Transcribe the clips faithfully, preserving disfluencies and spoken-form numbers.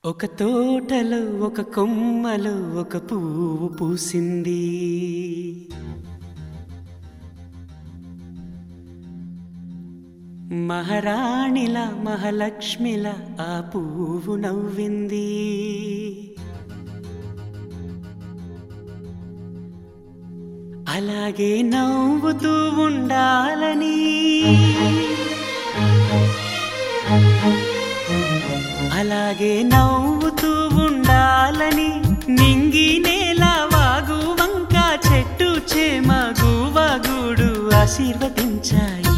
ఒక తోటలో ఒక కొమ్మలో ఒక పువ్వు పూసింది. మహారాణిల మహాలక్ష్మిల ఆ పువ్వు నవ్వింది. అలాగే నవ్వుతూ ఉండాలని, అలాగే నవ్వుతూ ఉండాలని నింగి నేల వాగు వంక చెట్టు చేమ గువగుడు ఆశీర్వదించాయి.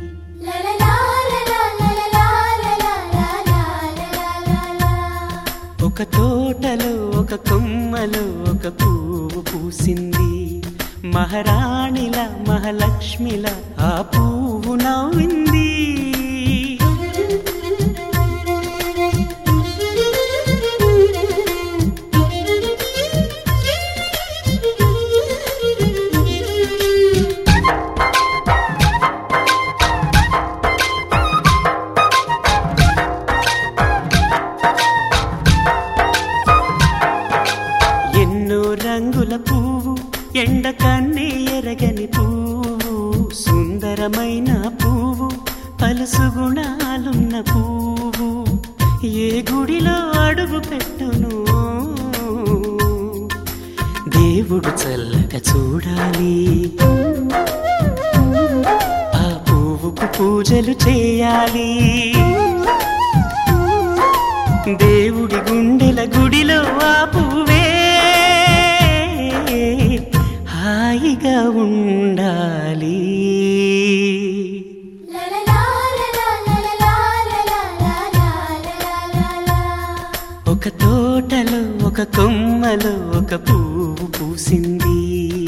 ఒక తోటలో ఒక కొమ్మలో ఒక పువ్వు పూసింది. మహారాణిల మహాలక్ష్మిల ఆ పువ్వు నవ్వింది. రంగుల పువ్వు, ఎండ కన్నే ఎరగని పువ్వు, సుందరమైన పువ్వు, పలుసు గుణాలున్న పువ్వు, ఏ గుడిలో అడుగు పెట్టును దేవుడు చల్లగా చూడాలి. ఆ పువ్వుకు పూజలు చేయాలి. దేవుడి గుండెల గుడిలో ఆ పువ్వే హాయిగా ఉండాలి. ఒక తోటలో ఒక కొమ్మలో ఒక పువ్వు పూసింది.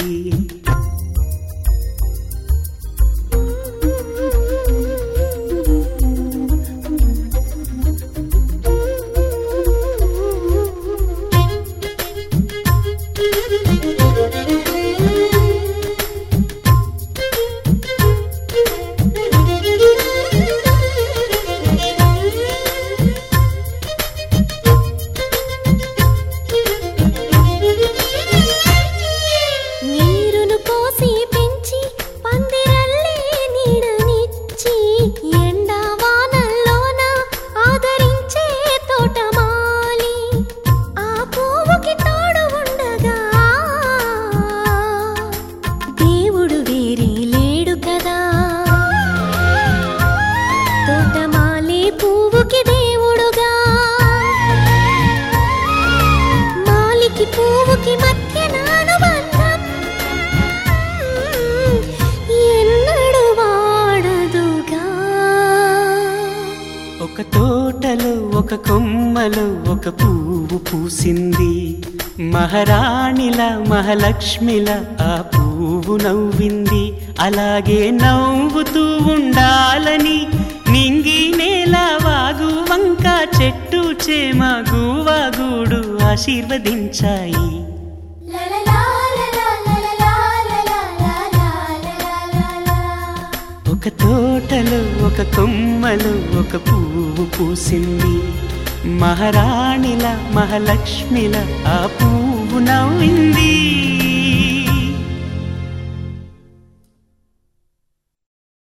ఒక తోటలో ఒక కొమ్మలో ఒక పువ్వు పూసింది. మహారాణిల మహాలక్ష్మిల ఆ పువ్వు నవ్వింది. అలాగే నవ్వుతూ ఉండాలని నింగి నేల వాగు వంక చెట్టు చేమ గువగుడు ఆశీర్వదించాయి. ఒక తోటలో ఒక కొమ్మలో ఒక పువ్వు పూసింది. మహారాణిల మహాలక్ష్మిల ఆ పువ్వు నవ్వింది.